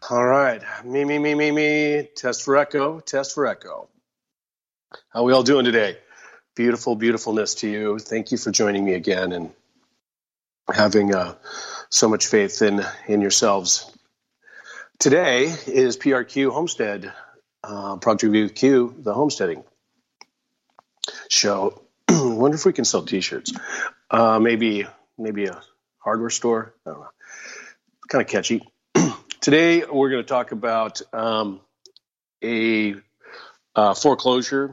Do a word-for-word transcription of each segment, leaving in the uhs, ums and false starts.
All right. Me, me, me, me, me. Test for echo. Test for echo. How are we all doing today? Beautiful, beautifulness to you. Thank you for joining me again and having uh, so much faith in, in yourselves. Today is P R Q Homestead, uh, Project Review Q, the homesteading show. Wonder if we can sell T-shirts. Uh, maybe, maybe a hardware store. I don't know. Kind of catchy. Today we're going to talk about um, a uh, foreclosure.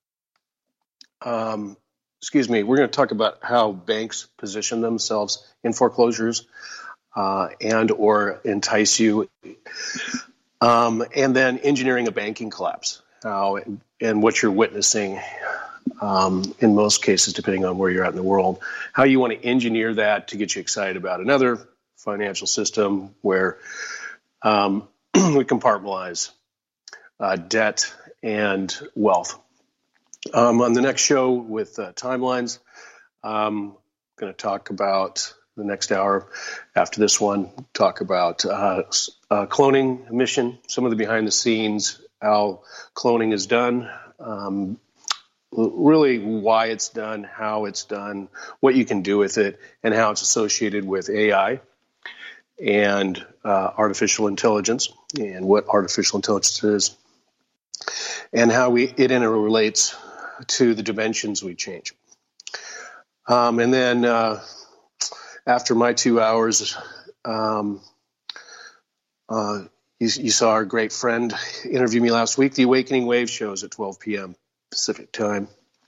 Um, excuse me. We're going to talk about how banks position themselves in foreclosures uh, and or entice you, um, and then engineering a banking collapse. How and what you're witnessing um, in most cases, depending on where you're at in the world. How you want to engineer that to get you excited about another financial system where Um, we compartmentalize uh, debt and wealth. Um, on the next show with uh, timelines, I'm going to talk about the next hour after this one, talk about uh, uh, cloning mission, some of the behind the scenes, how cloning is done, um, really why it's done, how it's done, what you can do with it, and how it's associated with A I. And uh, artificial intelligence, and what artificial intelligence is, and how we it interrelates to the dimensions we change. Um, and then uh, after my two hours, um, uh, you, you saw our great friend interview me last week. The Awakening Wave shows at twelve p.m. Pacific time.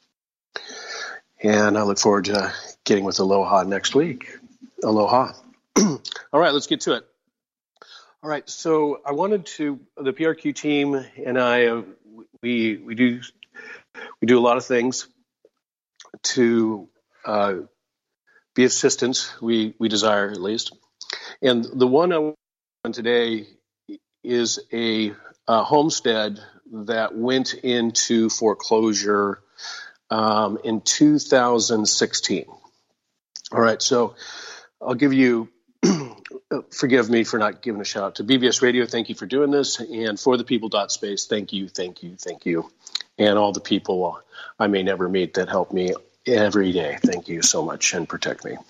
And I look forward to getting with Aloha next week. Aloha. All right, let's get to it. All right, so I wanted to, the P R Q team and I, uh, we we do we do a lot of things to uh, be assistants. We we desire at least, and the one I want on today is a, a homestead that went into foreclosure um, in two thousand sixteen. All right, so I'll give you. Forgive me for not giving a shout out to B B S Radio. Thank you for doing this. And for the people dot space, thank you, thank you, thank you. And all the people I may never meet that help me every day. Thank you so much and protect me.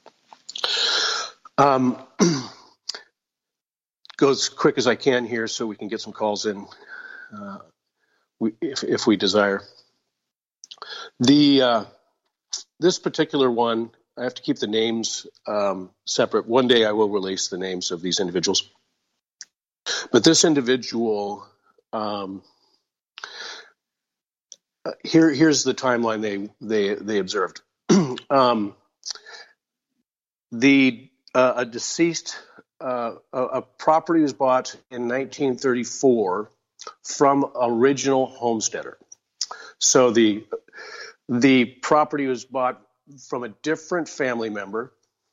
Um, go as quick as I can here so we can get some calls in uh, we, if, if we desire. The uh, this particular one, I have to keep the names um, separate. One day I will release the names of these individuals. But this individual, um, here, here's the timeline they they they observed. um, the uh, a deceased uh, a, a property was bought in nineteen thirty-four from original homesteader. So the the property was bought from a different family member,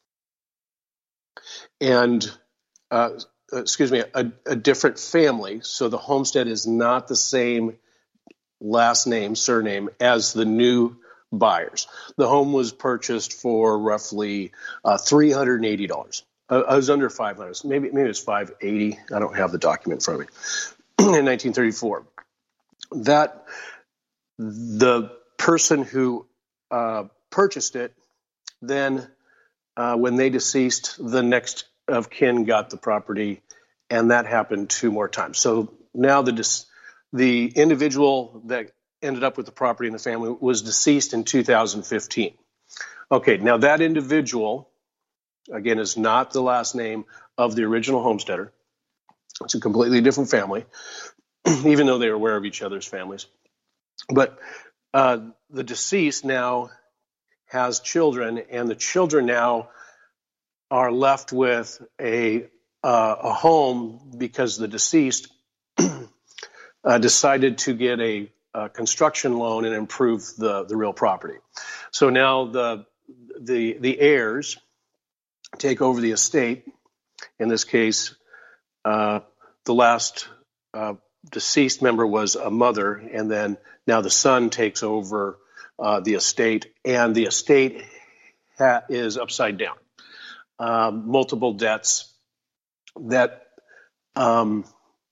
and uh, excuse me, a, a different family. So the homestead is not the same last name, surname as the new buyers. The home was purchased for roughly uh, three hundred eighty dollars. Uh, I was under five hundred dollars. Maybe maybe it's five hundred eighty dollars. I don't have the document in front of me. In nineteen thirty-four, that the person who uh, purchased it, then uh, when they deceased, the next of kin got the property, and that happened two more times. So now the the individual that ended up with the property in the family was deceased in two thousand fifteen. Okay, now that individual, again, is not the last name of the original homesteader. It's a completely different family, even though they are aware of each other's families. But uh, the deceased now has children, and the children now are left with a uh, a home because the deceased uh, decided to get a, a construction loan and improve the, the real property. So now the the the heirs take over the estate. In this case, uh, the last uh, deceased member was a mother, and then now the son takes over uh, the estate, and the estate ha- is upside down. Um, multiple debts that um,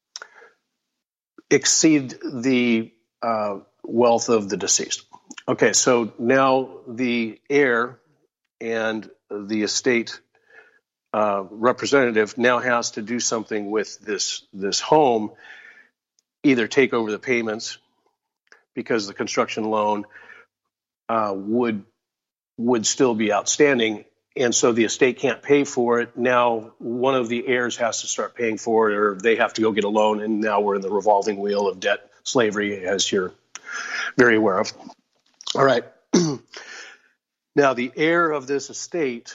exceed the uh, wealth of the deceased. Okay, so now the heir and the estate uh, representative now has to do something with this this home, either take over the payments because the construction loan uh, would would still be outstanding, and so the estate can't pay for it. Now one of the heirs has to start paying for it, or they have to go get a loan, and now we're in the revolving wheel of debt slavery, as you're very aware of. All right. Now the heir of this estate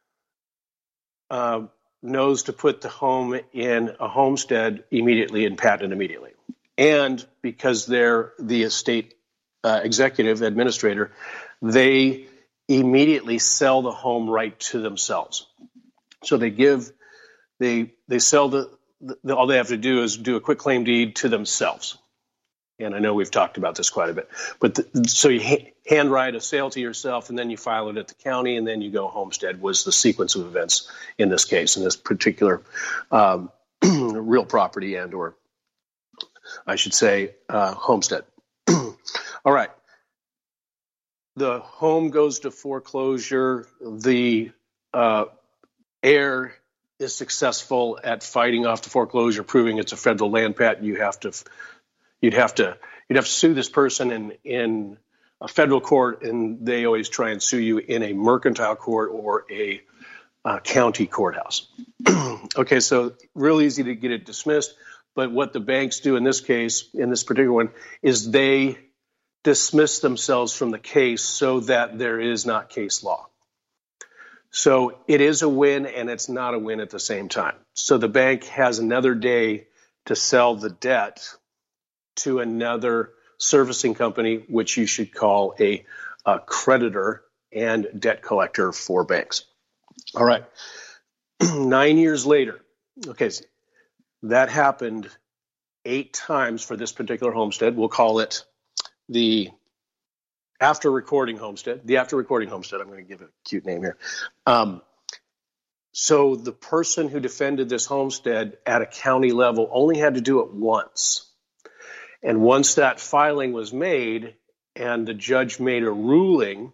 uh, knows to put the home in a homestead immediately and patent immediately. And because they're the estate uh, executive administrator, they immediately sell the home right to themselves. So they give, they they sell the, the all they have to do is do a quick claim deed to themselves. And I know we've talked about this quite a bit. But the, so you ha- handwrite a sale to yourself, and then you file it at the county, and then you go homestead was the sequence of events in this case, in this particular um, real property and or, I should say, uh, homestead. All right. The home goes to foreclosure. The uh, heir is successful at fighting off the foreclosure, proving it's a federal land patent. You have to... You'd have to you'd have to sue this person in, in a federal court, and they always try and sue you in a mercantile court or a uh, county courthouse. Okay, so real easy to get it dismissed. But what the banks do in this case, in this particular one, is they dismiss themselves from the case so that there is not case law. So it is a win, and it's not a win at the same time. So the bank has another day to sell the debt to another servicing company, which you should call a, a creditor and debt collector for banks. All right. Nine years later, okay, so that happened eight times for this particular homestead. We'll call it the after recording homestead. The after recording homestead. I'm going to give it a cute name here. Um, so the person who defended this homestead at a county level only had to do it once. And once that filing was made and the judge made a ruling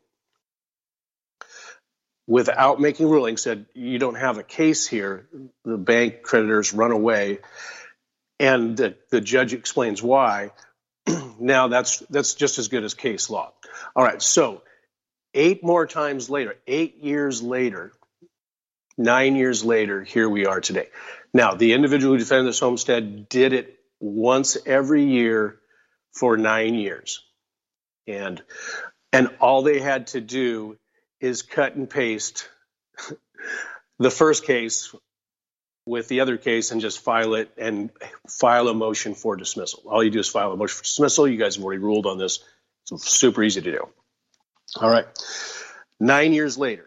without making a ruling, said, you don't have a case here, the bank creditors run away, and the, the judge explains why, now that's that's just as good as case law. All right, so eight more times later, eight years later, nine years later, here we are today. Now, the individual who defended this homestead did it once every year for nine years. And and all they had to do is cut and paste the first case with the other case and just file it and file a motion for dismissal. All you do is file a motion for dismissal. You guys have already ruled on this. It's super easy to do. All right. Nine years later,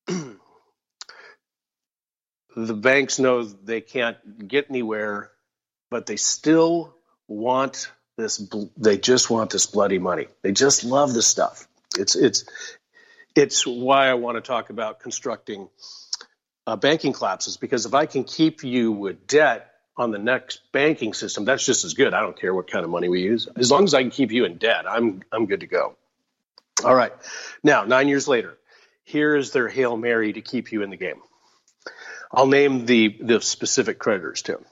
the banks know they can't get anywhere, but they still want this. They just want this bloody money. They just love this stuff. It's it's it's why I want to talk about constructing uh, banking collapses, because if I can keep you with debt on the next banking system, that's just as good. I don't care what kind of money we use. As long as I can keep you in debt, I'm I'm good to go. All right. Now, nine years later, here is their Hail Mary to keep you in the game. I'll name the, the specific creditors too.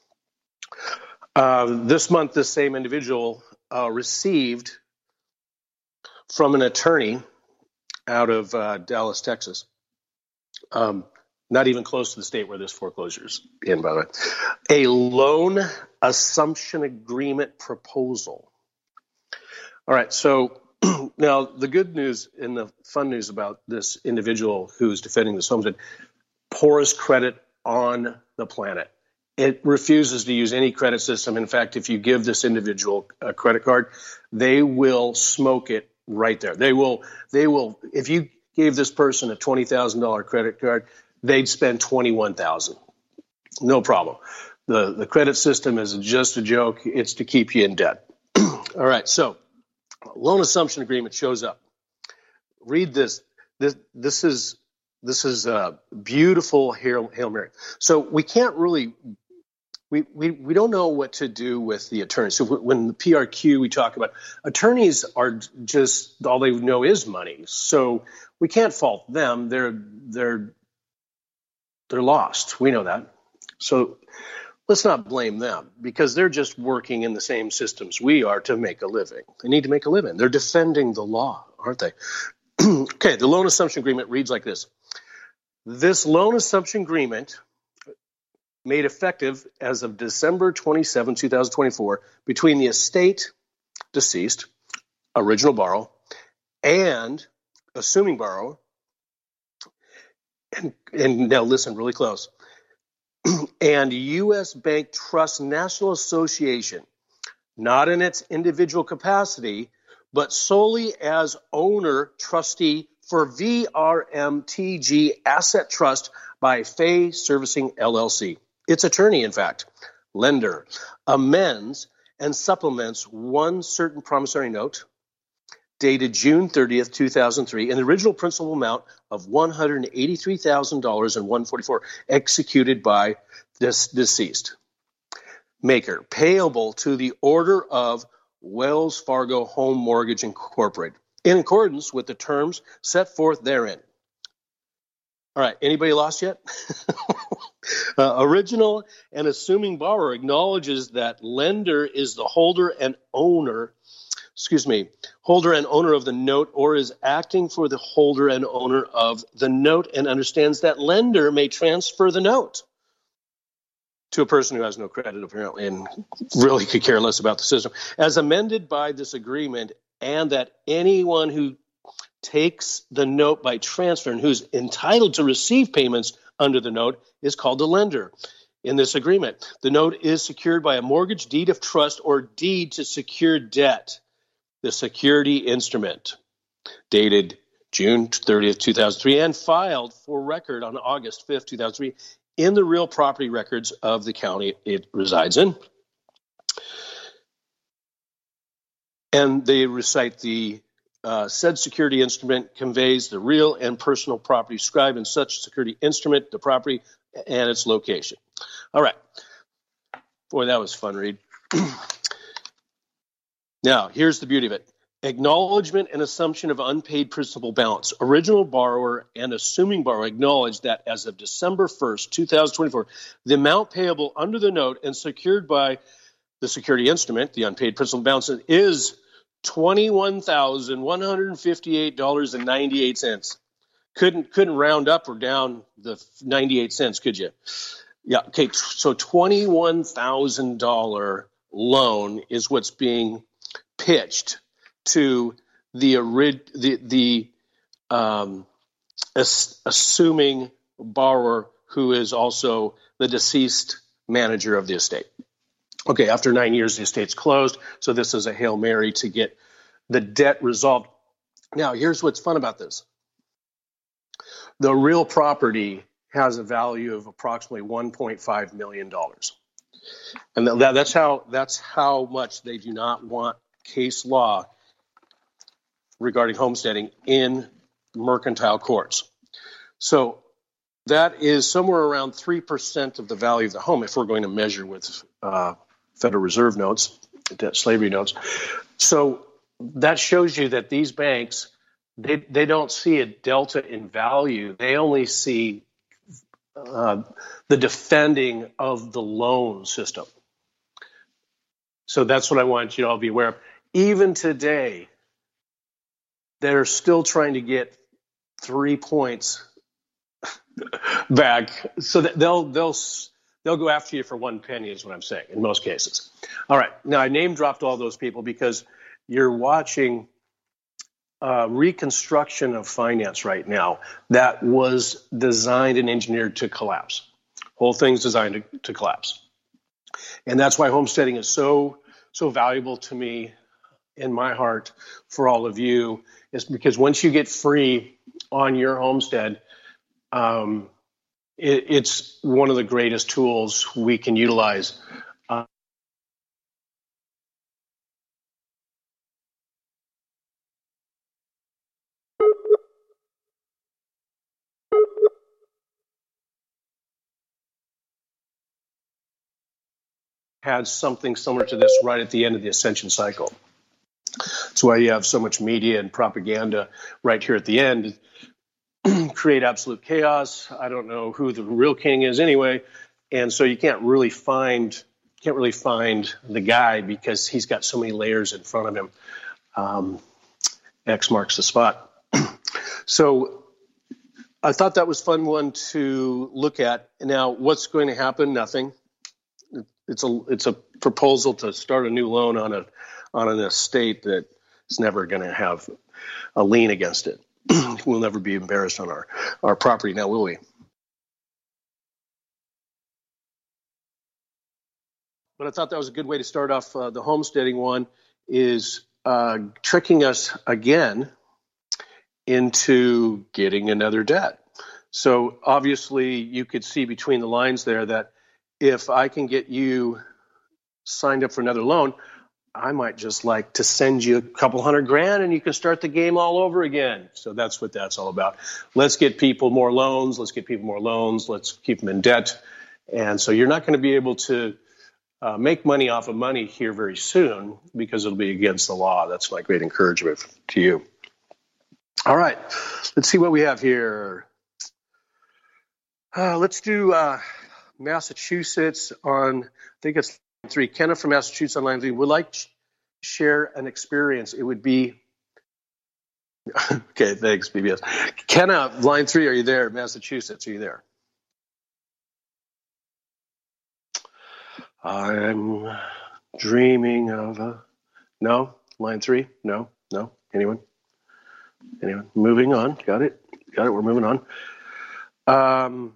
Uh, this month, this same individual uh, received from an attorney out of uh, Dallas, Texas, um, not even close to the state where this foreclosure is in, by the way, a loan assumption agreement proposal. All right, so now the good news and the fun news about this individual who's defending this homestead, poorest credit on the planet. It refuses to use any credit system. In fact, if you give this individual a credit card, they will smoke it right there. They will, they will, if you gave this person a twenty thousand dollars credit card, they'd spend twenty-one thousand dollars. No problem. The, the credit system is just a joke. It's to keep you in debt. All right, so loan assumption agreement shows up. Read this. This, this is this is a beautiful Hail, Hail Mary. So we can't really we, we, we don't know what to do with the attorneys. So when the P R Q, we talk about attorneys are just, all they know is money. So we can't fault them. They're, they're, they're lost. We know that. So let's not blame them because they're just working in the same systems we are to make a living. They need to make a living. They're defending the law, aren't they? Okay, the loan assumption agreement reads like this. This loan assumption agreement made effective as of December twenty-seventh, twenty twenty-four, between the estate, deceased, original borrower, and assuming borrower, and, and now listen really close, and U S Bank Trust National Association, not in its individual capacity, but solely as owner trustee for V R M T G Asset Trust by Fay Servicing L L C. Its attorney, in fact, lender, amends and supplements one certain promissory note dated June thirtieth, two thousand three, in the original principal amount of one hundred eighty-three thousand dollars and one hundred forty-four dollars executed by this deceased maker, payable to the order of Wells Fargo Home Mortgage Incorporated, in accordance with the terms set forth therein. All right, anybody lost yet? uh, original and assuming borrower acknowledges that lender is the holder and owner, excuse me, holder and owner of the note or is acting for the holder and owner of the note and understands that lender may transfer the note to a person who has no credit apparently and really could care less about the system, as amended by this agreement, and that anyone who takes the note by transfer and who's entitled to receive payments under the note is called a lender. In this agreement, the note is secured by a mortgage, deed of trust, or deed to secure debt. The security instrument, dated June thirtieth, two thousand three, and filed for record on August fifth, two thousand three, in the real property records of the county it resides in. And they recite the uh, said security instrument conveys the real and personal property described in such security instrument, the property, and its location. All right. Boy, that was fun, Reed. Now, here's the beauty of it. Acknowledgement and assumption of unpaid principal balance. Original borrower and assuming borrower acknowledge that as of December first, two thousand twenty-four, the amount payable under the note and secured by the security instrument, the unpaid principal balance, is twenty-one thousand one hundred fifty-eight dollars and ninety-eight cents. Couldn't couldn't round up or down the ninety-eight cents, could you? Yeah, okay, so twenty-one thousand dollars loan is what's being pitched to the the the um, ass, assuming borrower who is also the deceased manager of the estate. Okay, after nine years, the estate's closed, so this is a Hail Mary to get the debt resolved. Now, here's what's fun about this. The real property has a value of approximately one point five million dollars. And that, that's how that's how much they do not want case law regarding homesteading in mercantile courts. So that is somewhere around three percent of the value of the home if we're going to measure with uh, Federal Reserve notes, debt slavery notes. So that shows you that these banks, they, they don't see a delta in value. They only see uh, the defending of the loan system. So that's what I want you to all be aware of. Even today, they're still trying to get three points back, so that they'll they'll they'll go after you for one penny, is what I'm saying in most cases. All right, now I name dropped all those people because you're watching uh, reconstruction of finance right now that was designed and engineered to collapse. Whole thing's designed to, to collapse, and that's why homesteading is so so valuable to me, in my heart, for all of you, is because once you get free on your homestead, um, it, it's one of the greatest tools we can utilize had something similar to this right at the end of the ascension cycle. That's why you have so much media and propaganda right here at the end. Create absolute chaos. I don't know who the real king is anyway, and so you can't really find can't really find the guy because he's got so many layers in front of him. Um, X marks the spot. So I thought that was a fun one to look at. Now, what's going to happen? Nothing. It's a it's a proposal to start a new loan on a on an estate that is never going to have a lien against it. We'll never be embarrassed on our, our property now, will we? But I thought that was a good way to start off uh, the homesteading one, is uh, tricking us again into getting another debt. So obviously you could see between the lines there that if I can get you signed up for another loan, I might just like to send you a couple hundred grand and you can start the game all over again. So that's what that's all about. Let's get people more loans. Let's get people more loans. Let's keep them in debt. And so you're not going to be able to uh, make money off of money here very soon because it'll be against the law. That's my great encouragement to you. All right. Let's see what we have here. Uh, let's do uh, Massachusetts on, I think it's three. Kenna from Massachusetts on line three would like to share an experience. It would be okay. Thanks, B B S. Kenna, line three. Are you there? Massachusetts, are you there? I'm dreaming of a no. Line three. No. No. Anyone? Anyone? Moving on. Got it. Got it. We're moving on. Um.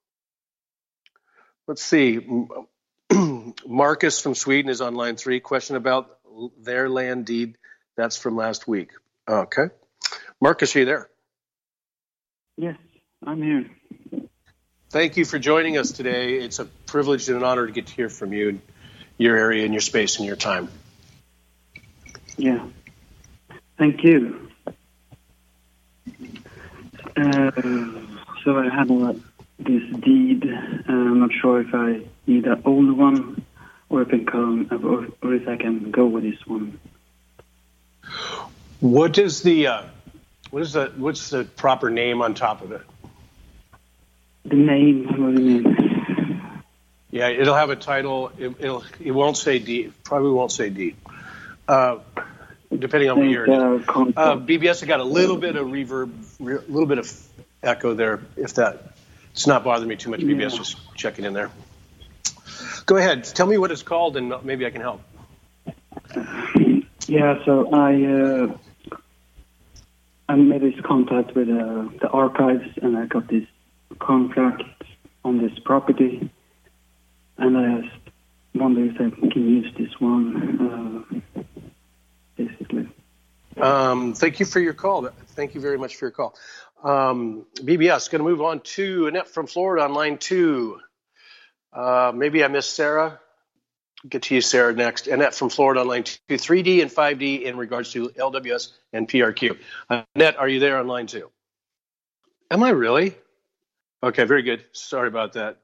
Let's see. Marcus from Sweden is on line three. Question about their land deed. That's from last week. Okay. Marcus, are you there? Yes, I'm here. Thank you for joining us today. It's a privilege and an honor to get to hear from you, your area and your space and your time. Yeah. Thank you. Uh, so I had uh, this deed. Uh, I'm not sure if I need an old one or if, it can, or, or if I can go with this one. What is the uh, what is the what's the proper name on top of it? The name. What do you mean? Yeah, it'll have a title. It, it'll it won't say deed. Probably won't say deed. Uh, depending on what year it is. Uh, B B S, I got a little bit of reverb, a little bit of echo there. If that, it's not bothering me too much. B B S, yeah. Just checking in there. Go ahead. Tell me what it's called, and maybe I can help. Yeah. So I uh, I made this contact with uh, the archives, and I got this contract on this property, and I just wonder if I can use this one. Uh, basically. Um, thank you for your call. Thank you very much for your call. Um, B B S, going to move on to Annette from Florida on line two. Uh, maybe I missed Sarah. Get to you, Sarah, next. Annette from Florida on line two. three D and five D in regards to L W S and P R Q. Uh, Annette, are you there on line two? Am I really? Okay, very good. Sorry about that.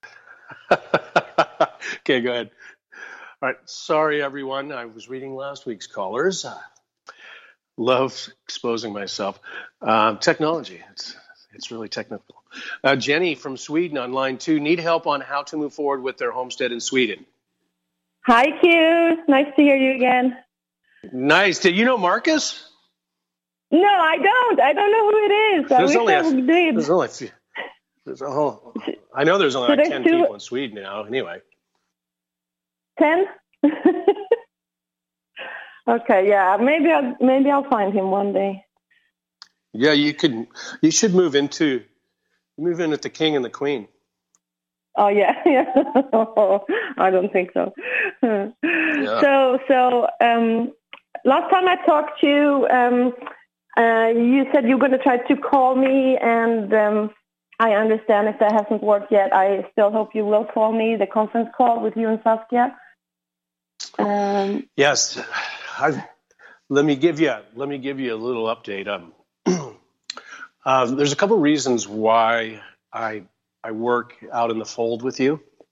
Okay, go ahead. All right. Sorry, everyone. I was reading last week's callers. Uh, love exposing myself. Uh, technology. It's it's really technical. Uh, Jenny from Sweden on line two. Need help on how to move forward with their homestead in Sweden. Hi, Q. Nice to hear you again. Nice. Did you know Marcus? No, I don't. I don't know who it is. I There's wish only I a, did. There's only a few. There's a whole, I know there's only so like there's ten two, people in Sweden now. Anyway. Ten? Okay, yeah. Maybe I'll maybe I'll find him one day. Yeah, you could. You should move into move in with the king and the queen. Oh yeah, yeah. I don't think so. Yeah. So so um, last time I talked to you, um, uh, you said you were going to try to call me, and um, I understand if that hasn't worked yet. I still hope you will call me, the conference call with you and Saskia. Um, yes, I've, let me give you let me give you a little update. Um, uh, there's a couple reasons why I I work out in the fold with you,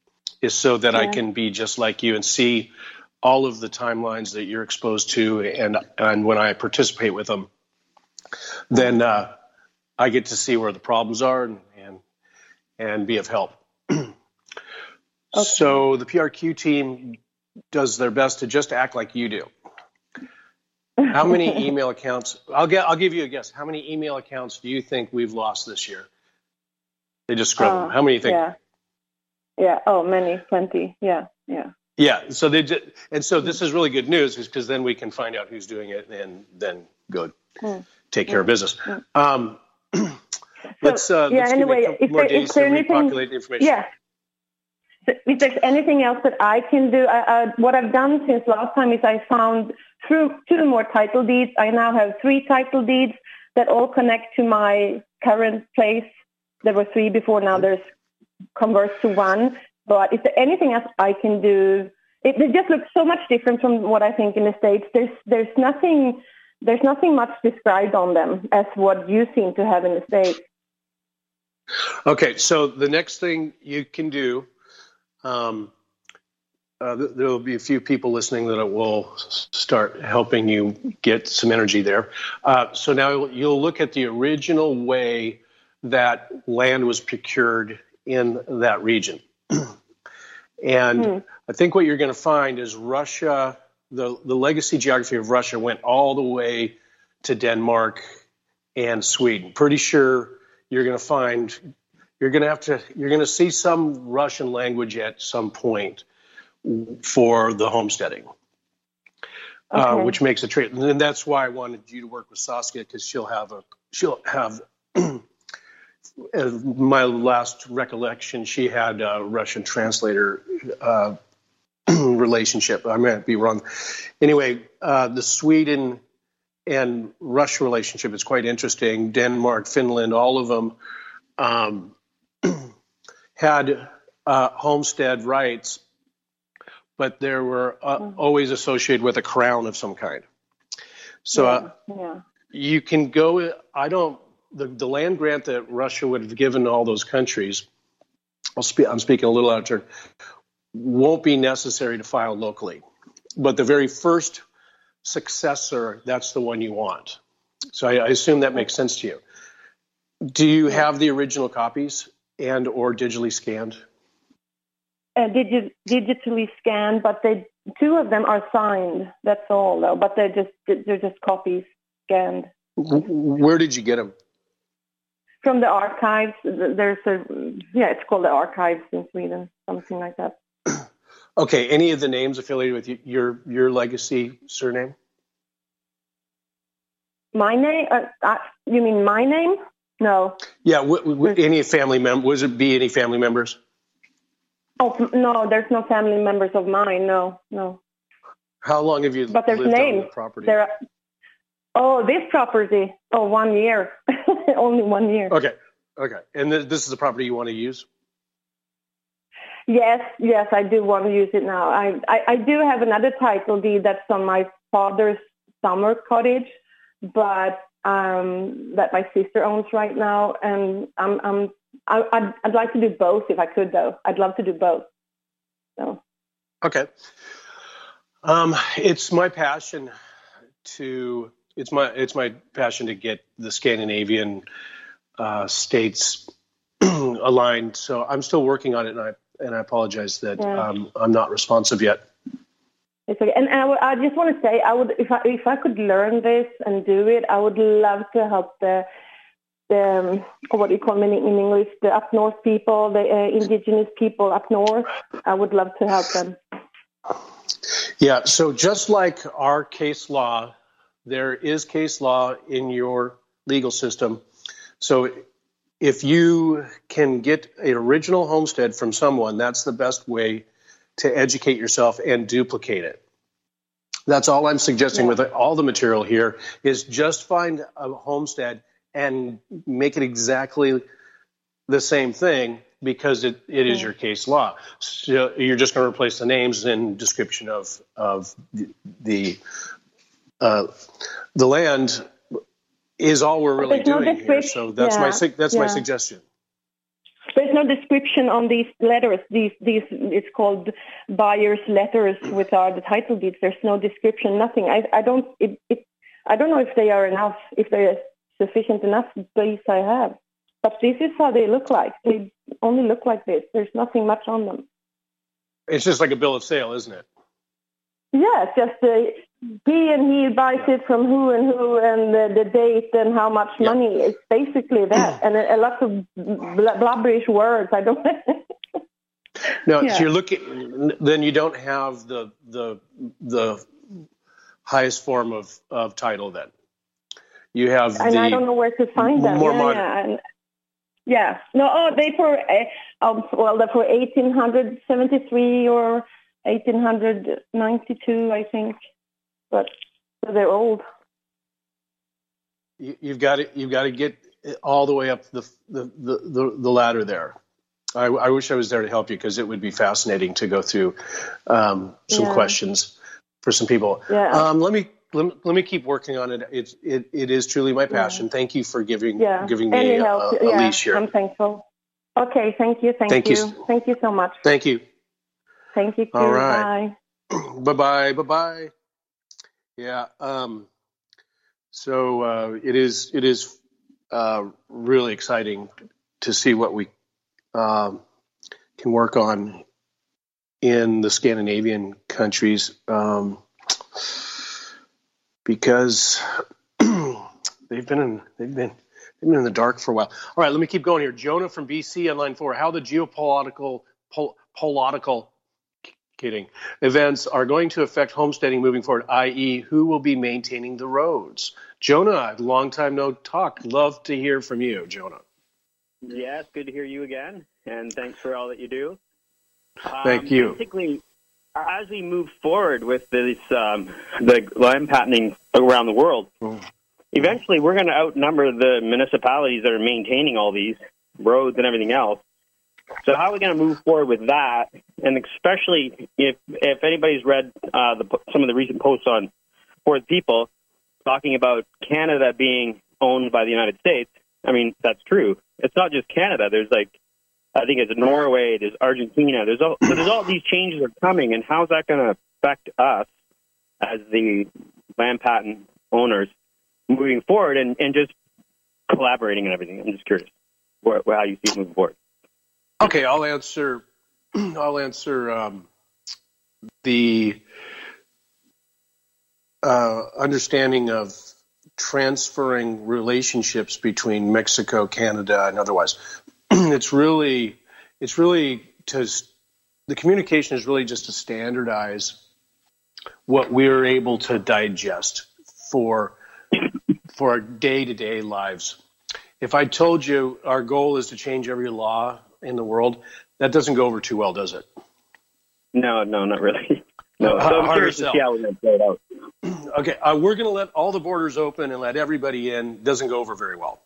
is so that yeah. I can be just like you and see all of the timelines that you're exposed to, and and when I participate with them, then uh, I get to see where the problems are and and, and be of help. Okay. So the P R Q team does their best to just act like you do. How many email accounts? I'll get. I'll give you a guess. How many email accounts do you think we've lost this year? They just scrub uh, them. How many do you think? Yeah. Yeah. Oh, many, plenty. Yeah. Yeah. Yeah. So they just, and so this is really good news, is because then we can find out who's doing it and then go mm. take care mm. of business. Mm. Um, let's uh, yeah. let's Anyway, give me a couple more there, days to anything, repopulate the information. Yeah. So if there's anything else that I can do, I, I, what I've done since last time is I found through two more title deeds. I now have three title deeds that all connect to my current place. There were three before. Now there's converts to one. But is there anything else I can do? It, it just looks so much different from what I think in the States. There's there's nothing there's nothing much described on them as what you seem to have in the States. Okay, so the next thing you can do, um, uh, th- there will be a few people listening that will start helping you get some energy there. Uh, so now you'll, you'll look at the original way that land was procured in that region. And hmm. I think what you're going to find is Russia, the, the legacy geography of Russia went all the way to Denmark and Sweden. Pretty sure you're going to find, you're going to have to, you're going to see some Russian language at some point for the homesteading, okay. uh, which makes a trade. And that's why I wanted you to work with Saskia, because she'll have a, she'll have, my last recollection, she had a Russian translator uh, relationship. I might be wrong. Anyway, uh, the Sweden and Russia relationship is quite interesting. Denmark, Finland, all of them um, had uh, homestead rights, but they were uh, mm-hmm. always associated with a crown of some kind. So uh, yeah. Yeah. you can go, I don't, The, the land grant that Russia would have given all those countries, I'll spe- I'm speaking a little out of turn, won't be necessary to file locally. But the very first successor, that's the one you want. So I, I assume that makes sense to you. Do you have the original copies and or digitally scanned? Uh, digi- digitally scanned, but they two of them are signed. That's all, though. But they're just they're just copies scanned. Where did you get them? From the archives. There's a, yeah, it's called the archives in Sweden, something like that. Okay, any of the names affiliated with your your legacy surname? My name? Uh, uh, you mean my name? No. Yeah, w- w- any family members? Was it be any family members? Oh, no, there's no family members of mine, no, no. How long have you but there's lived names. on the property? There are, oh, this property, oh, one year. Only one year. Okay, okay. And th- this is the property you want to use? Yes, yes, I do want to use it now. I, I, I do have another title deed that's on my father's summer cottage, but um, that my sister owns right now. And I'm, I'm, I, I'd, I'd like to do both if I could, though. I'd love to do both. So. Okay. Um, it's my passion to... It's my it's my passion to get the Scandinavian uh, states aligned. So I'm still working on it, and I and I apologize that yeah. um, I'm not responsive yet. It's okay. And, and I, w- I just want to say, I would if I if I could learn this and do it, I would love to help the the um, what do you call them in English, the up north people, the uh, indigenous people up north. I would love to help them. Yeah. So just like our case law. There is case law in your legal system. So if you can get an original homestead from someone, that's the best way to educate yourself and duplicate it. That's all I'm suggesting yeah. with all the material here is just find a homestead and make it exactly the same thing because it, it is your case law. So you're just going to replace the names and description of, of the, the Uh, the land is all we're really doing here, so that's yeah. my that's yeah. my suggestion. there's no description on these letters. These these it's called buyer's letters, which are the title deeds. There's no description, nothing. I I don't it, it I don't know if they are enough, if they're sufficient enough. These I have, but this is how they look like. They only look like this. There's nothing much on them. It's just like a bill of sale, isn't it? Yeah, it's just uh, he and he buys it from who and who and the, the date and how much yeah. money. It's basically that, and a, a lot of blubberish words. I don't. No, yeah. so you're looking. Then you don't have the the the highest form of, of title. Then you have. And the I don't know where to find them. More yeah, modern. yeah. And, yeah. No. Oh, they for uh, um, well, they're for eighteen seventy-three or eighteen ninety-two, I think. But they're old. You, you've got to you've got to get all the way up the the the, the, the ladder there. I, I wish I was there to help you, because it would be fascinating to go through um, some yeah. questions for some people. Yeah. Um, let me let me let me keep working on it. It's it it is truly my passion. Yeah. Thank you for giving yeah. giving me Any a, help. a, a yeah. leash here. I'm thankful. Okay. Thank you. Thank, thank you. you. Thank you so much. Thank you. Thank you too. All right. Bye. Bye bye. Bye bye. Yeah. Um, so uh, it is. It is uh, really exciting to see what we um, can work on in the Scandinavian countries, um, because they've been in they've been they've been in the dark for a while. All right. Let me keep going here. Jonah from B C on line four. How the geopolitical pol- political Kidding. Events are going to affect homesteading moving forward, that is, who will be maintaining the roads? Jonah, long time no talk. Love to hear from you, Jonah. Yeah, it's good to hear you again, and thanks for all that you do. Thank um, you. Basically, as we move forward with this, um, the land patenting around the world, mm. eventually we're going to outnumber the municipalities that are maintaining all these roads and everything else. So how are we going to move forward with that? And especially if if anybody's read uh, the, some of the recent posts on For the People talking about Canada being owned by the United States, I mean, that's true. It's not just Canada. There's like, I think it's Norway, there's Argentina. There's all, so there's all these changes are coming. And how's that going to affect us as the land patent owners moving forward and, and just collaborating and everything? I'm just curious where, where, how you see it moving forward. Okay, I'll answer. I'll answer um, the uh, understanding of transferring relationships between Mexico, Canada, and otherwise. It's really, it's really to the communication is really just to standardize what we're able to digest for for our day-to-day lives. If I told you our goal is to change every law in the world, that doesn't go over too well, does it? No, no, not really. No, so I'm curious to see how we're going to play it out. Okay, uh, we're going to let all the borders open and let everybody in. Doesn't go over very well.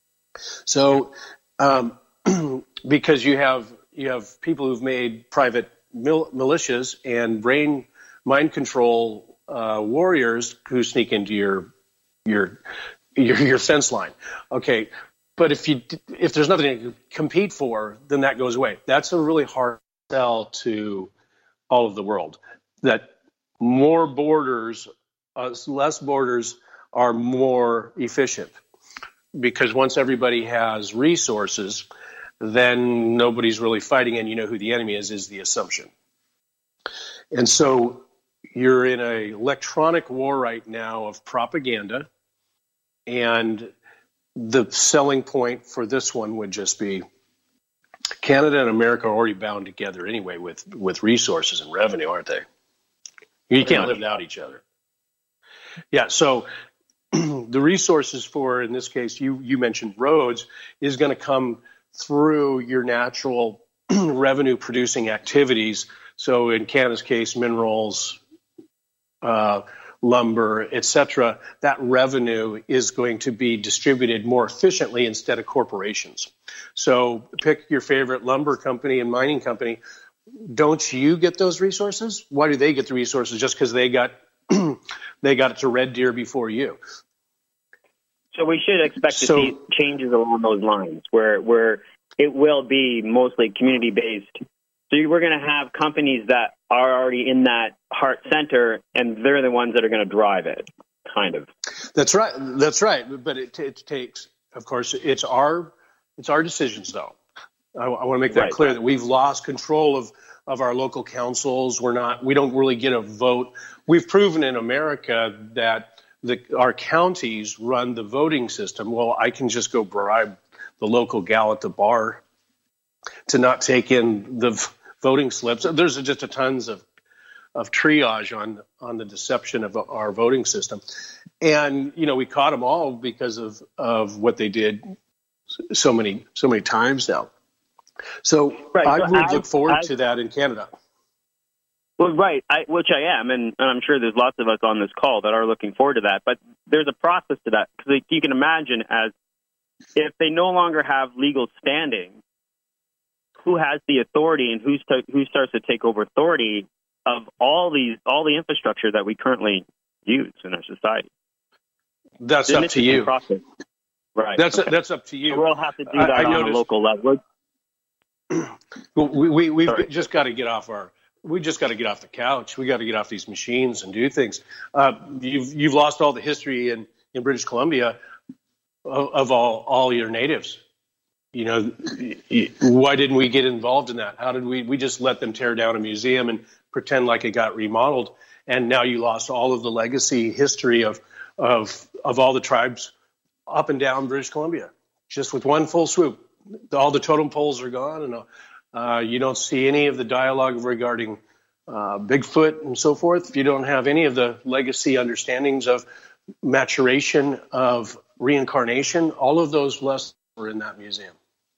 So, um, because you have you have people who've made private mil- militias and brain mind control uh, warriors who sneak into your your your, your fence line. Okay. But if you if there's nothing to compete for, then that goes away. That's a really hard sell to all of the world. That more borders, uh, less borders, are more efficient, because once everybody has resources, then nobody's really fighting, and you know who the enemy is. Is the assumption. And so you're in an electronic war right now of propaganda, and the selling point for this one would just be Canada and America are already bound together anyway with, with resources and revenue, aren't they? You can't live without each other. Yeah, so the resources for, in this case, you, you mentioned roads, is going to come through your natural revenue-producing activities. So in Canada's case, minerals, uh, lumber, et cetera, that revenue is going to be distributed more efficiently instead of corporations. So pick your favorite lumber company and mining company. Don't you get those resources? Why do they get the resources? Just because they got they got it to Red Deer before you. So we should expect to so, see changes along those lines, where where it will be mostly community-based. So we're going to have companies that are already in that heart center, and they're the ones that are going to drive it, kind of. That's right. That's right. But it, it takes, of course, it's our it's our decisions, though. I, I want to make that right. clear that we've lost control of, of our local councils. We're not. We don't really get a vote. We've proven in America that the, our counties run the voting system. Well, I can just go bribe the local gal at the bar to not take in the voting slips. There's just a tons of of triage on on the deception of our voting system, and you know we caught them all because of of what they did so many so many times now. So right. I so would as, look forward as, to that in Canada. Well, right, I, which I am, and, and I'm sure there's lots of us on this call that are looking forward to that. But there's a process to that, because you can imagine, as if they no longer have legal standing, who has the authority and who st- who starts to take over authority of all these all the infrastructure that we currently use in our society? That's up to you. Process. Right. That's okay. that's up to you. So we'll have to do that I, I on noticed, a local level. we we we've Sorry. just got to get off our. We just got to get off the couch. We got to get off these machines and do things. Uh, you've you've lost all the history in, in British Columbia of, of all all your natives. You know, why didn't we get involved in that? How did we? We just let them tear down a museum and pretend like it got remodeled, and now you lost all of the legacy history of of of all the tribes up and down British Columbia, just with one full swoop. All the totem poles are gone, and uh, you don't see any of the dialogue regarding uh, Bigfoot and so forth. If you don't have any of the legacy understandings of maturation, of reincarnation, all of those lessons were in that museum.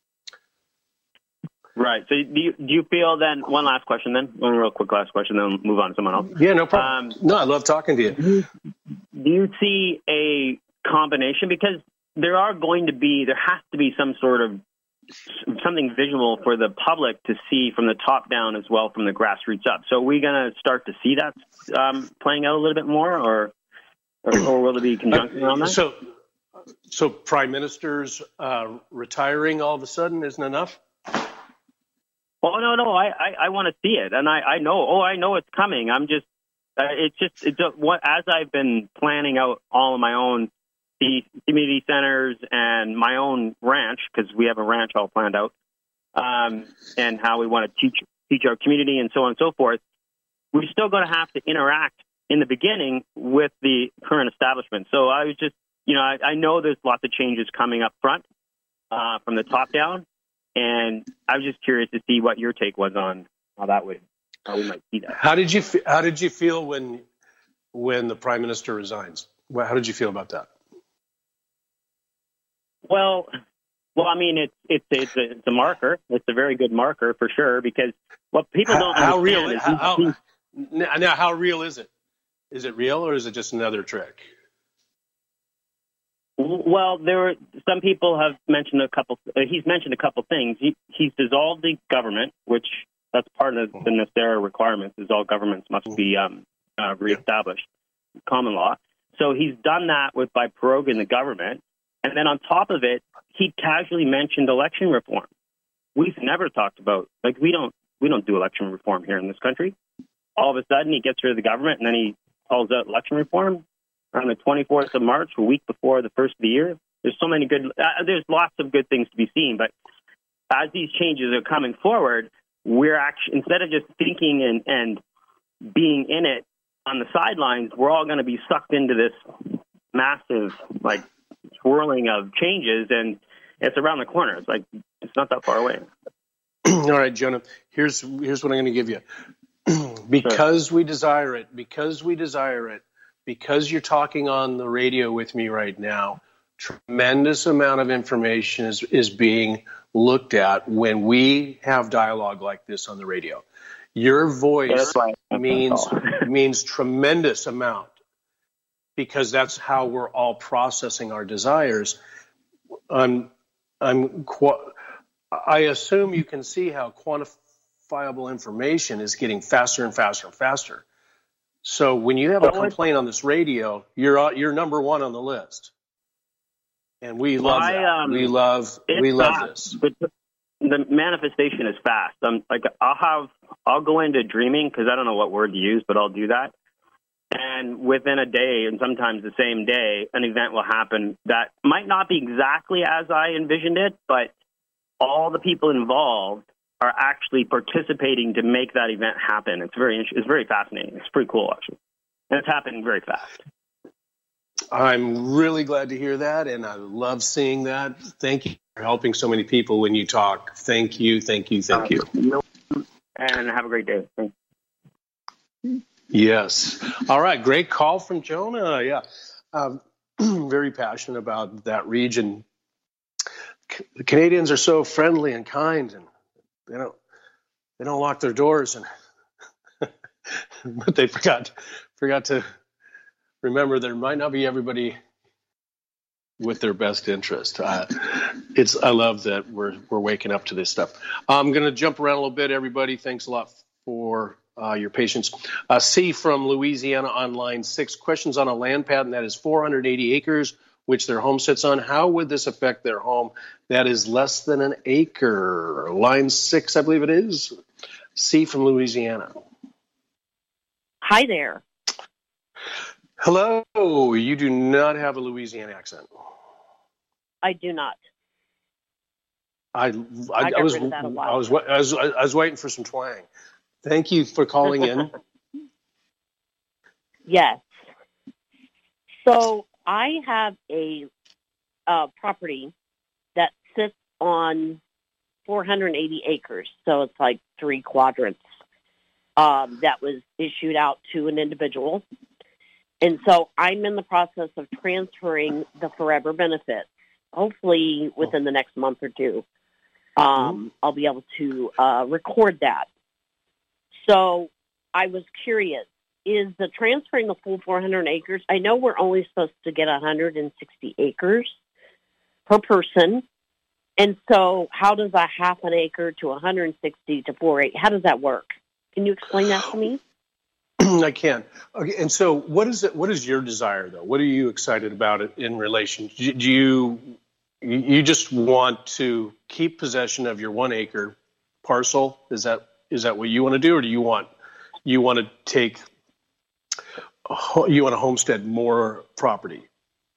Right. So do you, do you feel then, one last question then, one real quick last question, then we'll move on to someone else. Yeah, no problem. Um, no, I love talking to you. Do you see a combination? Because there are going to be, there has to be some sort of something visual for the public to see from the top down as well from the grassroots up. So are we going to start to see that um, playing out a little bit more, or or, or will there be conjunction around that? So, so prime ministers uh, retiring all of a sudden isn't enough? Oh, no, no, I, I, I want to see it. And I, I know, oh, I know it's coming. I'm just, uh, it's just, it's just, what, as I've been planning out all of my own the community centers and my own ranch, because we have a ranch all planned out, um, and how we want to teach teach our community and so on and so forth, we're still going to have to interact in the beginning with the current establishment. So I was just, you know, I, I know there's lots of changes coming up front uh, from the top down, and I was just curious to see what your take was on how that would, how we might see that. How did you How did you feel when when the prime minister resigns? Well, how did you feel about that? Well, well, I mean, it's it's it's a, it's a marker. It's a very good marker for sure, because what people don't how, how understand real, is how, how, now how real is it? Is it real, or is it just another trick? Well, there were some people have mentioned a couple. Uh, he's mentioned a couple things. He, he's dissolved the government, which that's part of the NESARA requirements. Is all governments must be um, uh, reestablished, yeah. Common law. So he's done that with by proroguing the government. And then on top of it, he casually mentioned election reform. We've never talked about, like, we don't we don't do election reform here in this country. All of a sudden, he gets rid of the government, and then he calls out election reform on the twenty-fourth of March, a week before the first of the year. There's so many good, uh, there's lots of good things to be seen. But as these changes are coming forward, we're actually, instead of just thinking and, and being in it on the sidelines, we're all going to be sucked into this massive, like, swirling of changes, and it's around the corner. It's like, it's not that far away. All right, Jonah, here's here's what I'm going to give you. because sure. we desire it, because we desire it, because you're talking on the radio with me right now, tremendous amount of information is, is being looked at when we have dialogue like this on the radio. Your voice yeah, right. means means tremendous amount, because that's how we're all processing our desires. I'm, I'm, I assume you can see how quantifiable information is getting faster and faster and faster. So when you have a complaint on this radio, you're you're number one on the list, and we love I, that. Um, we love we love not, this. But the manifestation is fast. I'm like, I'll have, I'll go into dreaming because I don't know what word to use, but I'll do that. And within a day, and sometimes the same day, an event will happen that might not be exactly as I envisioned it, but all the people involved are actually participating to make that event happen. It's very, it's very fascinating. It's pretty cool, actually. And it's happening very fast. I'm really glad to hear that, and I love seeing that. Thank you for helping so many people when you talk. Thank you, thank you, thank you. And have a great day. Thanks. Yes. All right. Great call from Jonah. Yeah. Um, very passionate about that region. C- the Canadians are so friendly and kind, and they don't they don't lock their doors, and but they forgot forgot to remember there might not be everybody with their best interest. Uh, it's I love that we're we're waking up to this stuff. I'm going to jump around a little bit, everybody. Thanks a lot for uh, your patience. Uh, C from Louisiana on line six. Questions on a land patent that is four hundred eighty acres, which their home sits on. How would this affect their home that is less than an acre? Line six, I believe it is. C from Louisiana. Hi there. Hello. You do not have a Louisiana accent. I do not. I, I, I, I, was, rid of that a while I was I was I was waiting for some twang. Thank you for calling in. Yes. So I have a uh, property that sits on four hundred eighty acres. So it's like three quadrants um, that was issued out to an individual. And so I'm in the process of transferring the forever benefits. Hopefully within the next month or two, um, I'll be able to uh, record that. So I was curious, is the transferring the full four hundred acres, I know we're only supposed to get one hundred sixty acres per person. And so how does a half an acre to one hundred sixty to four eight, how does that work? Can you explain that to me? I can. Okay, and so what is it? What is your desire, though? What are you excited about it in relation? Do you you just want to keep possession of your one acre parcel? Is that is that what you want to do, or do you want you want to take you want to homestead more property?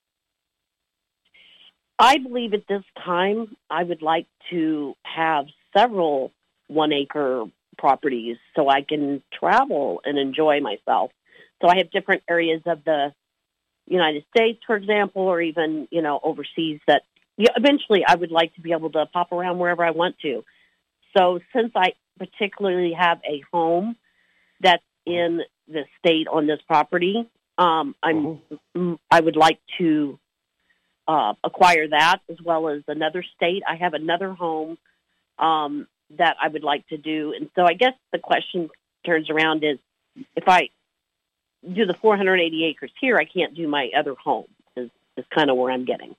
I believe at this time I would like to have several one acre properties so I can travel and enjoy myself. So I have different areas of the United States, for example, or even, you know, overseas that yeah, eventually I would like to be able to pop around wherever I want to. So since I particularly have a home that's in the state on this property, um, I'm, mm-hmm. I would like to uh, acquire that as well as another state. I have another home um, that I would like to do. And so I guess the question turns around is, if I do the four hundred eighty acres here, I can't do my other home, is, is kind of where I'm getting.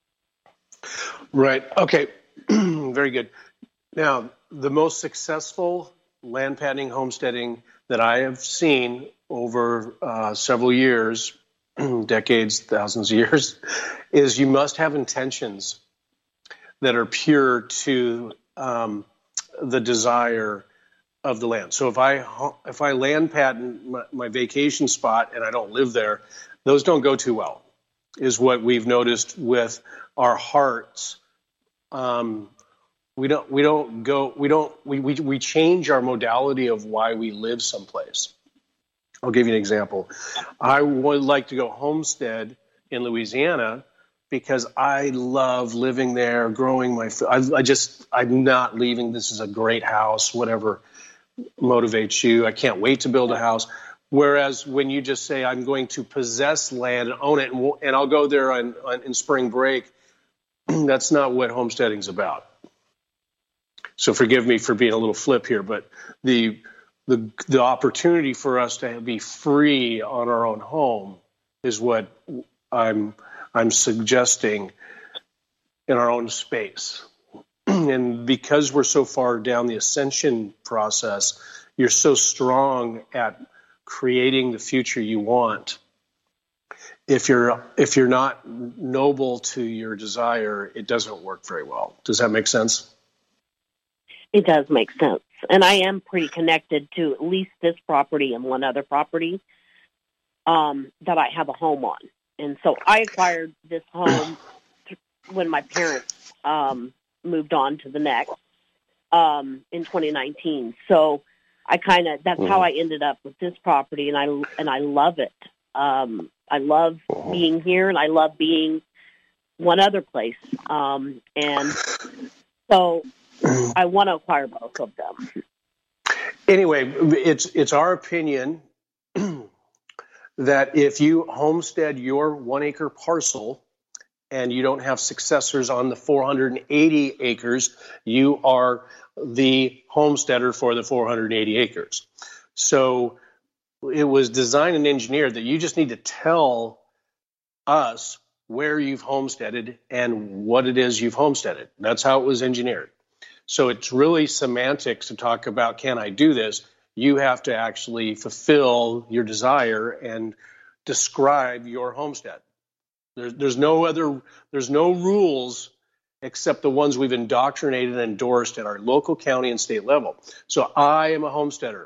Right. Okay. Very good. Now, the most successful land patenting homesteading that I have seen over uh, several years, decades, thousands of years, is you must have intentions that are pure to um, the desire of the land. So if I if I land patent my, my vacation spot and I don't live there, those don't go too well, is what we've noticed with our hearts. Um, we don't we don't go we don't we, we we change our modality of why we live someplace. I'll give you an example. I would like to go homestead in Louisiana because I love living there, growing my food. I, I just, I'm not leaving. This is a great house, whatever motivates you. I can't wait to build a house. Whereas when you just say, I'm going to possess land and own it, and, and I'll go there on, on, in spring break, that's not what homesteading's about. So forgive me for being a little flip here, but the the the opportunity for us to be free on our own home is what I'm I'm suggesting in our own space. And because we're so far down the ascension process, you're so strong at creating the future you want. If you're if you're not noble to your desire, it doesn't work very well. Does that make sense? It does make sense. And I am pretty connected to at least this property and one other property um, that I have a home on. And so I acquired this home when my parents um, moved on to the next um, in twenty nineteen. So I kind of, that's mm-hmm. how I ended up with this property, and I, and I love it. Um, I love mm-hmm. being here, and I love being one other place. Um, and so I want to acquire both of them. Anyway, it's it's our opinion that if you homestead your one acre parcel and you don't have successors on the four hundred eighty acres, you are the homesteader for the four hundred eighty acres. So it was designed and engineered that you just need to tell us where you've homesteaded and what it is you've homesteaded. That's how it was engineered. So it's really semantics to talk about, can I do this? You have to actually fulfill your desire and describe your homestead. There's, there's no other, there's no rules except the ones we've indoctrinated and endorsed at our local, county, and state level. So I am a homesteader.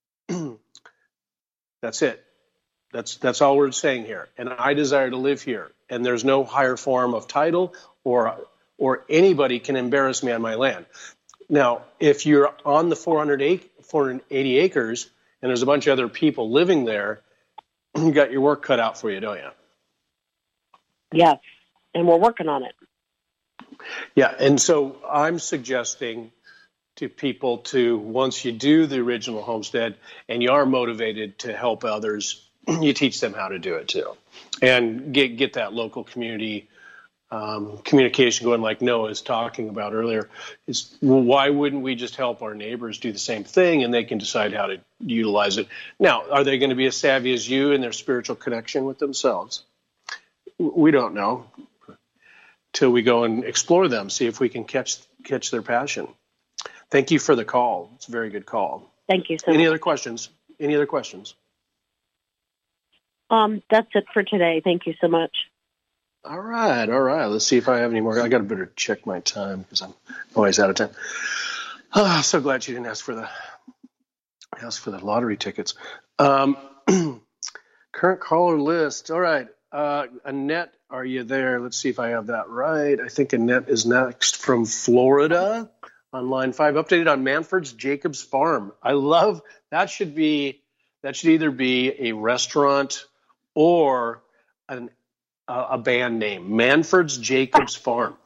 That's it. That's that's all we're saying here. And I desire to live here. And there's no higher form of title or or anybody can embarrass me on my land. Now, if you're on the four hundred eighty acres and there's a bunch of other people living there, you got your work cut out for you, don't you? Yes, and we're working on it. Yeah, and so I'm suggesting to people to, once you do the original homestead and you are motivated to help others, you teach them how to do it too. And get get that local community um, communication going, like Noah is talking about earlier. Is, well, why wouldn't we just help our neighbors do the same thing and they can decide how to utilize it? Now, are they going to be as savvy as you in their spiritual connection with themselves? We don't know till we go and explore them, see if we can catch catch their passion. Thank you for the call. It's a very good call. Thank you so Any much. other questions? Any other questions? Um, that's it for today. Thank you so much. All right, all right. Let's see if I have any more. I got to better check my time because I'm always out of time. Oh, so glad you didn't ask for the ask for the lottery tickets. Um, current caller list. All right, uh, Annette, are you there? Let's see if I have that right. I think Annette is next from Florida on line five. Updated on Manford's Jacobs Farm. I love that. Should be that should either be a restaurant or an Uh, a band name, Manford's Jacobs Farm.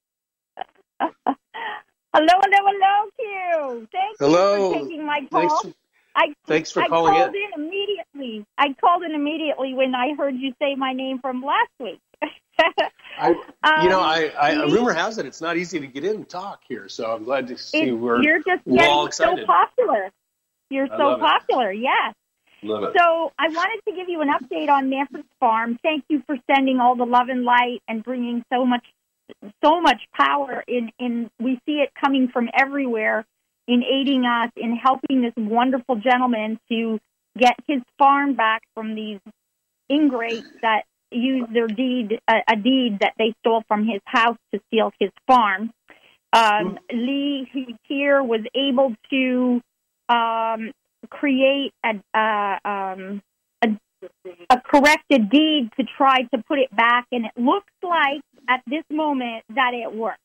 hello, hello, hello, Q. Thank hello. you for taking my call. Thanks, I, thanks for I calling called in. in immediately. I called in immediately when I heard you say my name from last week. I, um, you know, I, I a rumor has it it's not easy to get in and talk here, so I'm glad to see we're you're just we're all getting excited. so popular. You're I so popular, it. yes. Love it. So I wanted to give you an update on Manford's Farm. Thank you for sending all the love and light and bringing so much, so much power in. In we see it coming from everywhere in aiding us in helping this wonderful gentleman to get his farm back from these ingrates that used their deed, a, a deed that they stole from his house to steal his farm. Um, Lee here was able to. Um, create a, uh, um, a a corrected deed to try to put it back, and it looks like at this moment that it worked.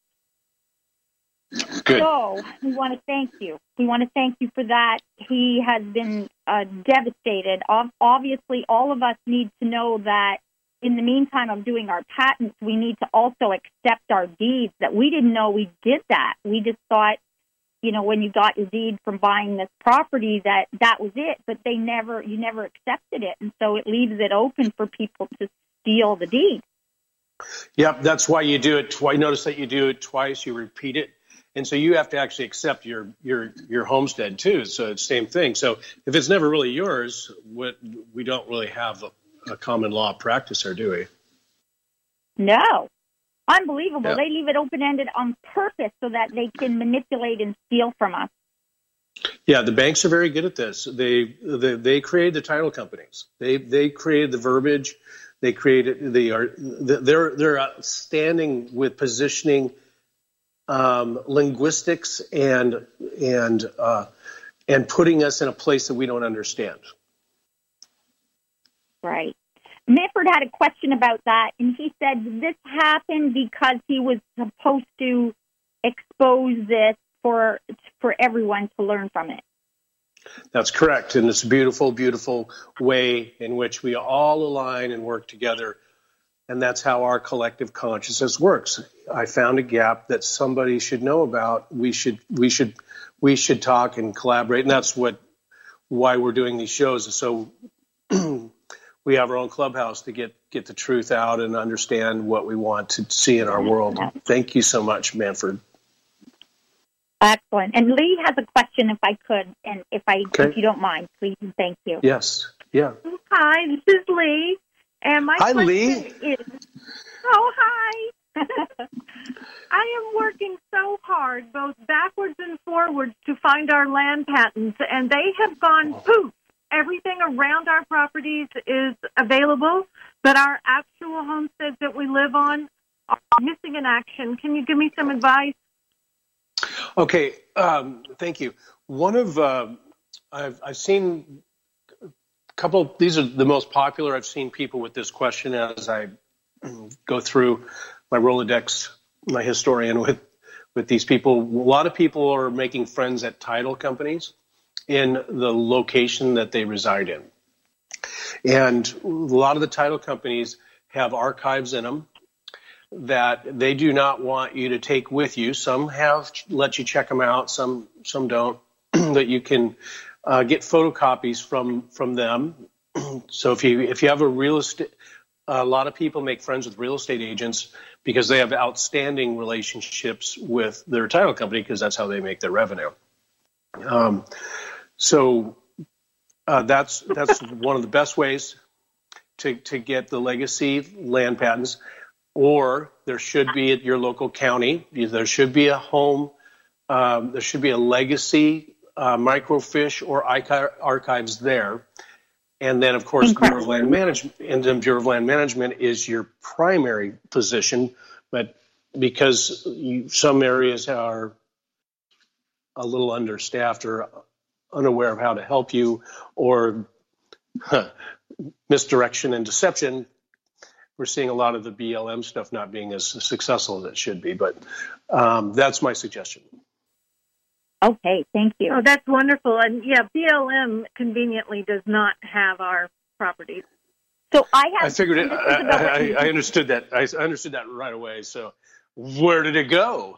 Good. So we want to thank you. We want to thank you for that. He has been uh, devastated. Obviously, all of us need to know that in the meantime of doing our patents, we need to also accept our deeds, that we didn't know we did that. We just thought, you know, when you got your deed from buying this property, that that was it, but they never, you never accepted it. And so it leaves it open for people to steal the deed. Yep, that's why you do it twice. Notice that you do it twice, you repeat it. And so you have to actually accept your your your homestead too. So it's the same thing. So if it's never really yours, what, we don't really have a, a common law practice there, do we? No. Unbelievable. Yeah. They leave it open-ended on purpose so that they can manipulate and steal from us. Yeah, the banks are very good at this. They they, they created the title companies. They they created the verbiage. They created they are they're they're outstanding with positioning um, linguistics and and uh, and putting us in a place that we don't understand. Right. Manfred had a question about that, and he said this happened because he was supposed to expose this for for everyone to learn from it. That's correct, and it's a beautiful, beautiful way in which we all align and work together, and that's how our collective consciousness works. I found a gap that somebody should know about. We should, we should, we should talk and collaborate, and that's what why we're doing these shows. So we have our own clubhouse to get get the truth out and understand what we want to see in our world. Thank you so much, Manfred. Excellent. And Lee has a question, if I could, and if I, okay. if you don't mind, please and thank you. Yes. Yeah. Hi, this is Lee, and my hi, question Lee. is, oh hi. I am working so hard, both backwards and forwards, to find our land patents, and they have gone poof. Everything around our properties is available, but our actual homesteads that we live on are missing in action. Can you give me some advice? Okay, um, thank you. One of uh, I've I've seen a couple. These are the most popular. I've seen people with this question as I go through my Rolodex, my historian with with these people. A lot of people are making friends at title companies in the location that they reside in, and a lot of the title companies have archives in them that they do not want you to take with you. Some have let you check them out, some some don't. That you can uh, get photocopies from from them. So if you if you have a real estate, a lot of people make friends with real estate agents because they have outstanding relationships with their title company because that's how they make their revenue. Um, so uh, that's that's one of the best ways to to get the legacy land patents. Or there should be at your local county, there should be a home, um, there should be a legacy uh, microfiche or archives there. And then, of course, Bureau of Land Management, and then Bureau of Land Management is your primary position. But because you, some areas are a little understaffed or unaware of how to help you, or huh, misdirection and deception, we're seeing a lot of the B L M stuff not being as successful as it should be, but um, that's my suggestion. Okay, thank you. Oh, that's wonderful. And yeah, B L M conveniently does not have our properties. So I have. I figured it. I, I, I understood that. I understood that right away. So where did it go?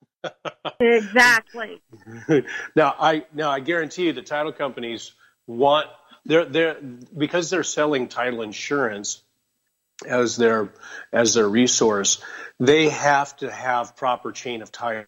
Exactly. now I now I guarantee you the title companies want they're they're because they're selling title insurance as their as their resource, they have to have proper chain of title.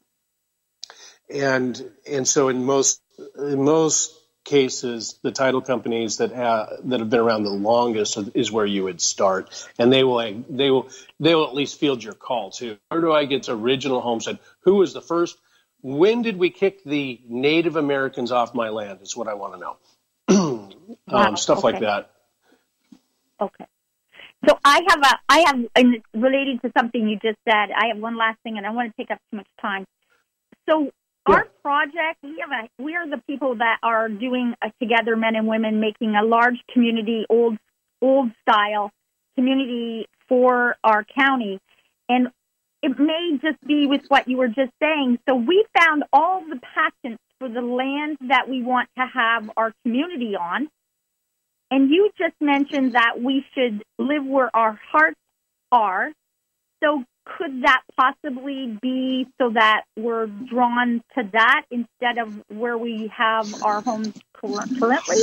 And and so in most in most cases, the title companies that have that have been around the longest is where you would start, and they will they will they will at least field your call too. Where do I get to original homestead? Who was the first? When did we kick the Native Americans off my land? Is what I want to know. um, wow, stuff okay. like that. Okay. So I have a, I have, and related to something you just said, I have one last thing, and I don't want to take up too much time. So yeah. Our project, we have a, we are the people that are doing a Together, men and women, making a large community, old, old style community for our county, and it may just be with what you were just saying. So we found all the patents for the land that we want to have our community on. And you just mentioned that we should live where our hearts are. So could that possibly be so that we're drawn to that instead of where we have our homes currently?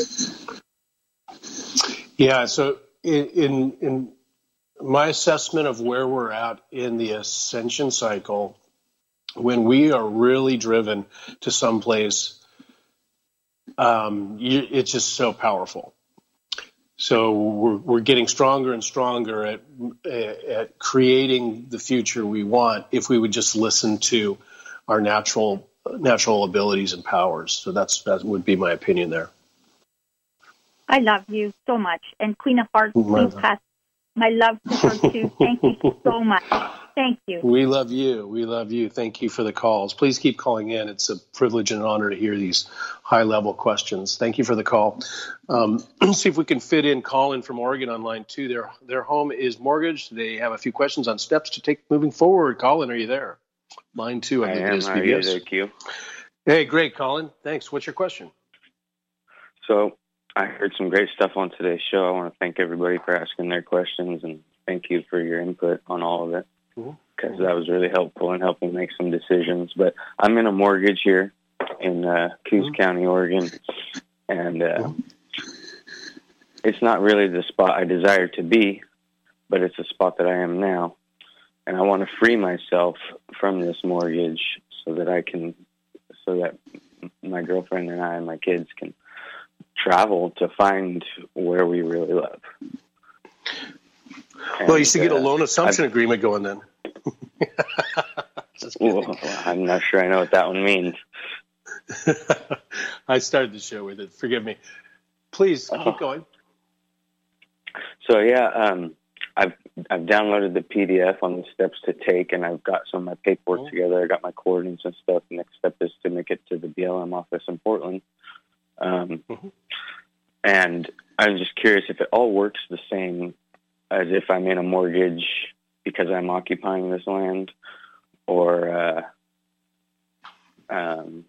Yeah, so in, in, in my assessment of where we're at in the ascension cycle, when we are really driven to someplace, um, you, it's just so powerful. So we're, we're getting stronger and stronger at at creating the future we want if we would just listen to our natural natural abilities and powers. So that's that would be my opinion there. I love you so much, and Queen of Hearts, please pass my love to her too. Thank you so much. Thank you. We love you. We love you. Thank you for the calls. Please keep calling in. It's a privilege and an honor to hear these high-level questions. Thank you for the call. Um, let's see if we can fit in Colin from Oregon on line two. Their, their home is mortgaged. They have a few questions on steps to take moving forward. Colin, are you there? Line two, I, I think am. it is. How are you there, Q? Hey, great, Colin. Thanks. What's your question? So I heard some great stuff on today's show. I want to thank everybody for asking their questions, and thank you for your input on all of it, because mm-hmm. that was really helpful in helping make some decisions. But I'm in a mortgage here in uh, Coos mm-hmm. County, Oregon, and uh, mm-hmm. it's not really the spot I desire to be, but it's a spot that I am now. And I want to free myself from this mortgage so that I can, so that my girlfriend and I and my kids can travel to find where we really love. And, well, you should get a uh, loan assumption I've, agreement going then. well, I'm not sure I know what that one means. I started the show with it. Forgive me. Please keep oh. going. So yeah, um, I've I've downloaded the P D F on the steps to take, and I've got some of my paperwork oh. together. I got my coordinates and stuff. The next step is to make it to the B L M office in Portland. Um, mm-hmm. And I'm just curious if it all works the same as if I'm in a mortgage because I'm occupying this land, or uh, um,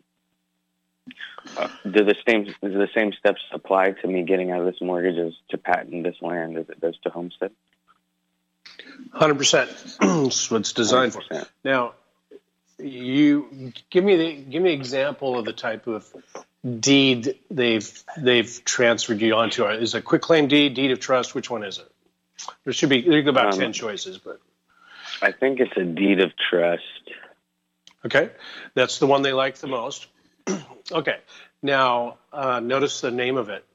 uh, do the same do the same steps apply to me getting out of this mortgage as to patent this land as it does to homestead? one hundred percent. That's what it's designed one hundred percent. For. Now, you give me the give me an example of the type of deed they've they've transferred you onto. Is it a quitclaim deed, deed of trust? Which one is it? There should be there's about um, ten choices, but I think it's a deed of trust. Okay, that's the one they like the most. Okay, now uh, notice the name of it.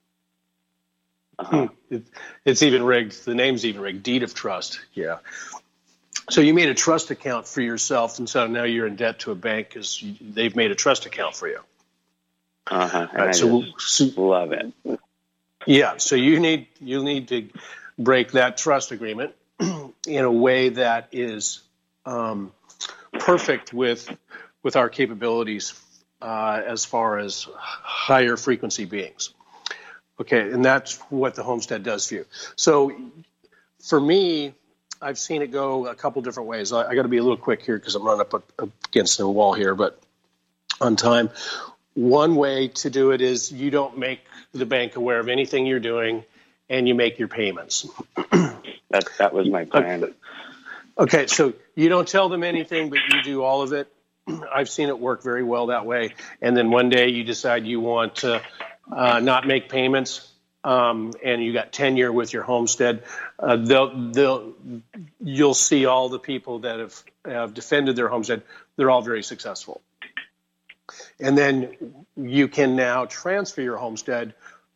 Uh-huh. it. It's even rigged. The name's even rigged. Deed of trust. Yeah. So you made a trust account for yourself, and so now you're in debt to a bank because they've made a trust account for you. Uh huh. Right, I so, just so, love it. Yeah. So you need you need to break that trust agreement in a way that is um, perfect with with our capabilities uh, as far as higher frequency beings. Okay, and that's what the homestead does for you. So for me, I've seen it go a couple different ways. I, I got to be a little quick here because I'm running up, up against the wall here, but on time. One way to do it is you don't make the bank aware of anything you're doing, and you make your payments. that that was my plan. Okay. okay, so you don't tell them anything, but you do all of it. I've seen it work very well that way. And then one day you decide you want to uh, not make payments, um, and you got tenure with your homestead. Uh, they'll they'll you'll see all the people that have, have defended their homestead. They're all very successful. And then you can now transfer your homestead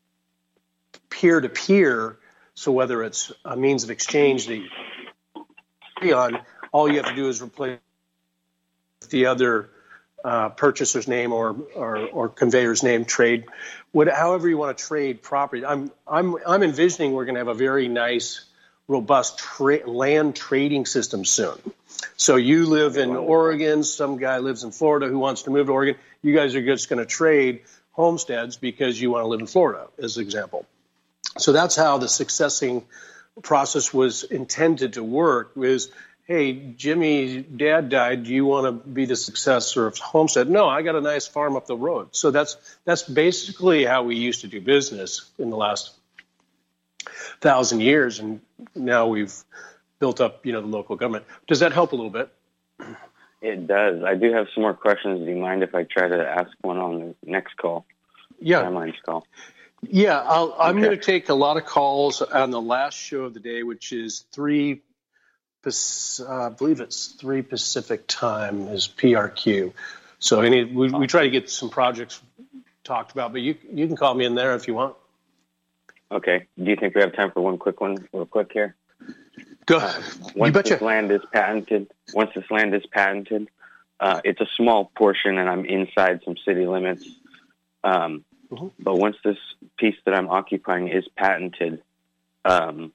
peer-to-peer. So whether it's a means of exchange that you agree on, all you have to do is replace the other uh, purchaser's name or, or, or conveyor's name, trade, what, however you want to trade property. I'm, I'm, I'm envisioning we're going to have a very nice, robust tra- land trading system soon. So you live in Oregon, some guy lives in Florida who wants to move to Oregon. You guys are just going to trade homesteads because you want to live in Florida, as an example. So that's how the successing process was intended to work, was, hey, Jimmy's dad died. Do you want to be the successor of homestead? No, I got a nice farm up the road. So that's that's basically how we used to do business in the last thousand years, and now we've built up, you know, the local government. Does that help a little bit? It does. I do have some more questions. Do you mind if I try to ask one on the next call? Yeah. Timeline's call. Yeah, I'll, I'm okay. going to take a lot of calls on the last show of the day, which is three, uh, I believe it's three Pacific time is P R Q. So any we, we try to get some projects talked about, but you you can call me in there if you want. Okay. Do you think we have time for one quick one, real quick here? Go. Uh, once this land is patented, once this land is patented, uh, it's a small portion, and I'm inside some city limits. Um, mm-hmm. But once this piece that I'm occupying is patented, um,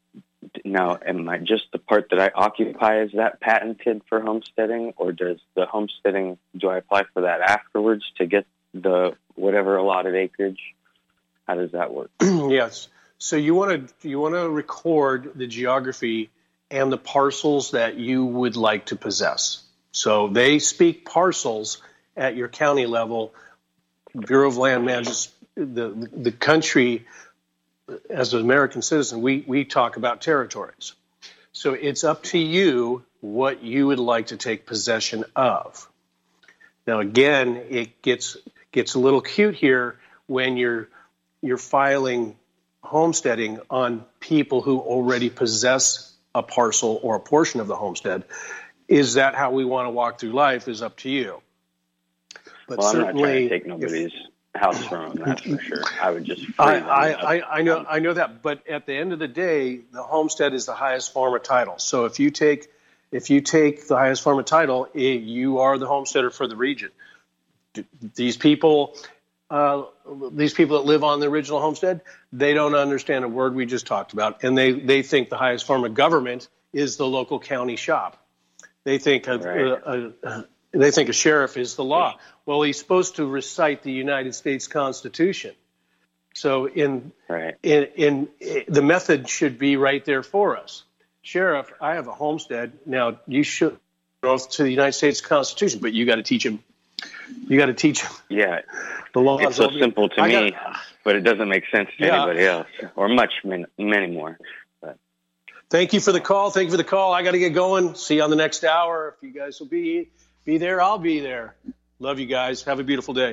Now, am I just the part that I occupy, is that patented for homesteading, or does the homesteading, do I apply for that afterwards to get the whatever allotted acreage? How does that work? Yes. So you want to you want to record the geography and the parcels that you would like to possess. So they speak parcels at your county level. Bureau of Land Management, the the country, as an American citizen, we, we talk about territories. So it's up to you what you would like to take possession of. Now, again, it gets gets a little cute here when you're you're filing homesteading on people who already possess a parcel or a portion of the homestead. Is that how we want to walk through life is up to you. But well, certainly, I'm not trying to take nobody's if, house from them, that's for sure. I would just. I, I, I, I know, I know that. But at the end of the day, the homestead is the highest form of title. So if you take, if you take the highest form of title, it, you are the homesteader for the region. These people, uh, these people that live on the original homestead, they don't understand a word we just talked about, and they they think the highest form of government is the local county shop. They think a, right. a, a, they think a sheriff is the law. Well, he's supposed to recite the United States Constitution. So in, right. in, in, in the method should be right there for us. Sheriff, I have a homestead. Now, you should go to the United States Constitution, but you got to teach him. You got to teach him. Yeah. The law it's so simple to I me, got, but it doesn't make sense to yeah. anybody else, or much, many, many more. But. Thank you for the call. Thank you for the call. I got to get going. See you on the next hour. If you guys will be be there, I'll be there. Love you guys. Have a beautiful day.